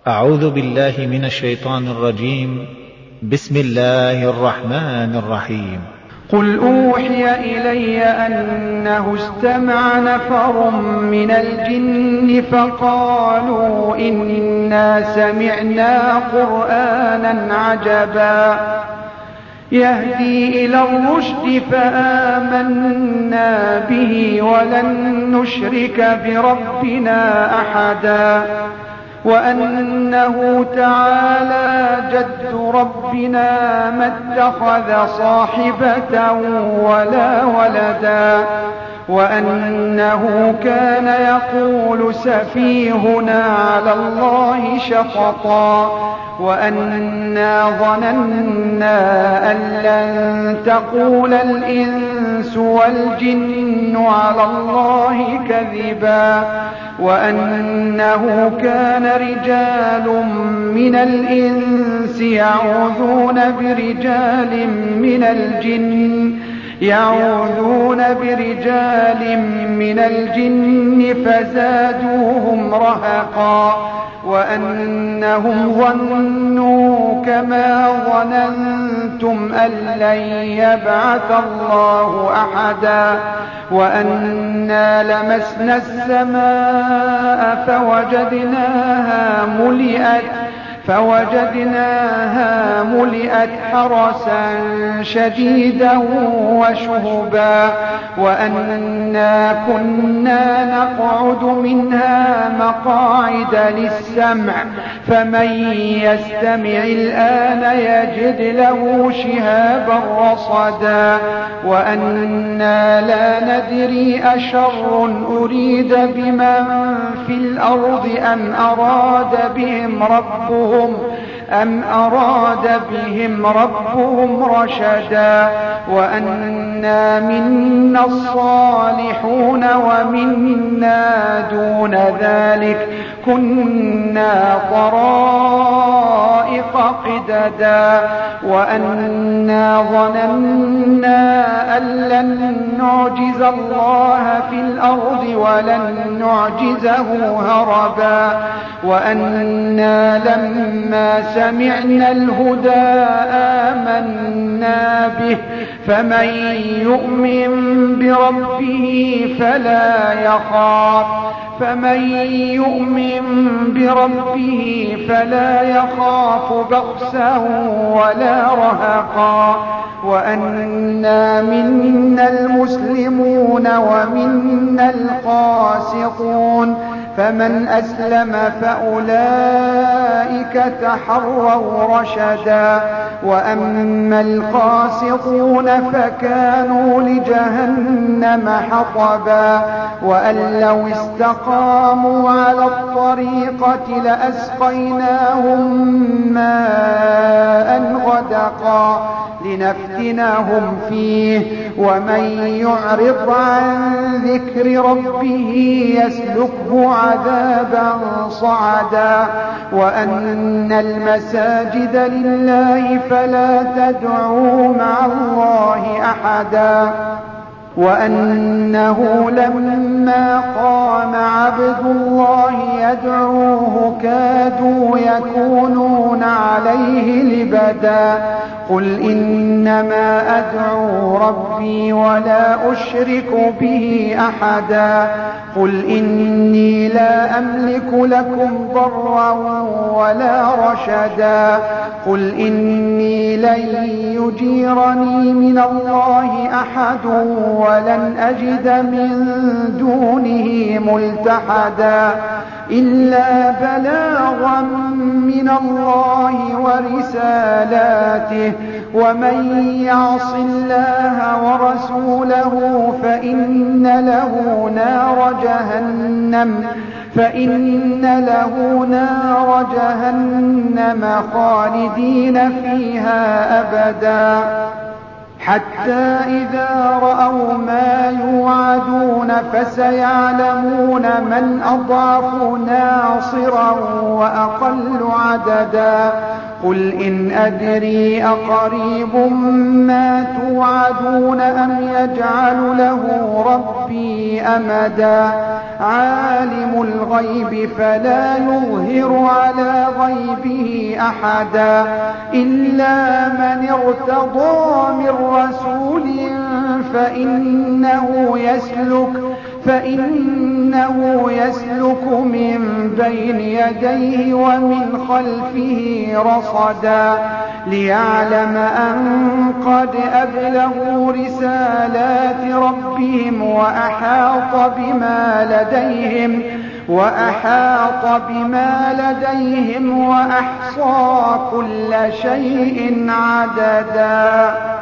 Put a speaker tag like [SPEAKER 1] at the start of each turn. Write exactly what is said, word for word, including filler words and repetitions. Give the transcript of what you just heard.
[SPEAKER 1] أعوذ بالله من الشيطان الرجيم. بسم الله الرحمن الرحيم.
[SPEAKER 2] قل أوحي إلي أنه استمع نفر من الجن فقالوا إنا سمعنا قرآنا عجبا يهدي إلى الرشد فآمنا به ولن نشرك بربنا أحدا وأنه تعالى جد ربنا ما اتخذ صاحبة ولا ولدا وأنه كان يقول سفيهنا على الله شططا وأنا ظننا أن لن تقول الإنس والجن على الله كذبا وأنه كان رجال من الإنس يعوذون برجال من الجن يعوذون برجال من الجن فزادوهم رهقا وأنهم ظنوا كما ظننتم أن لن يبعث الله أحدا وأنا لمسنا السماء فوجدناها ملئت فوجدناها ملئت حرسا شديدا وشهبا وأنا كنا نقعد منها مقاعد للسمع فمن يستمع الآن يجد له شهابا رصدا وأنا لا ندري أشر أريد بمن في الأرض أم أراد بهم ربهم أم أراد بهم ربهم رشدا وأنا منا الصالحون ومنا دون ذلك كنا طرائق قددا وأنا ظننا أن لن نعجز الله في الأرض ولن نعجزه هربا وأنا لما سمعنا الهدى آمنا به فمن يؤمن بربه فلا يخاف فمن يؤمن بربه فلا يخاف بخسا ولا رهقا وأنا منا المسلمون ومنا القاسطون فمن أسلم فأولئك تحروا رشدا وأما القاسطون فكانوا لجهنم حطبا وأن لو استقاموا على الطريقة لأسقيناهم ماء غدقا لنفتنهم فيه ومن يعرض عن ذكر ربه يسلكه عذابا صعدا وأن المساجد لله فلا تدعوا مع الله أحدا وأنه لما قام عبد الله يدعوه كادوا يكونون عليه لبدا قل إنما أدعو ربي ولا أشرك به أحدا قل إني لا أملك لكم ضرا ولا رشدا قل إني لن يجيرني من الله أحد ولن أجد من دونه ملتحدا إلا بلاغا من الله ورسالاته ومن يعص الله ورسوله فإن له نار جهنم فإن له نار جهنم خالدين فيها أبدا حتى إذا رأوا ما يوعدون فسيعلمون من أضعف ناصرا وأقل عددا عددا قل إن أدري أقريب ما توعدون أم يجعل له ربي أمدا عالم الغيب فلا يظهر على غيبه أحدا إلا من ارتضى من رسول فإنه يسلك فإنه يسلك من بين يديه ومن خلفه رصدا ليعلم أن قد أبلغوا رسالات ربهم وأحاط بما لديهم وأحاط بما لديهم وأحصى كل شيء عددا.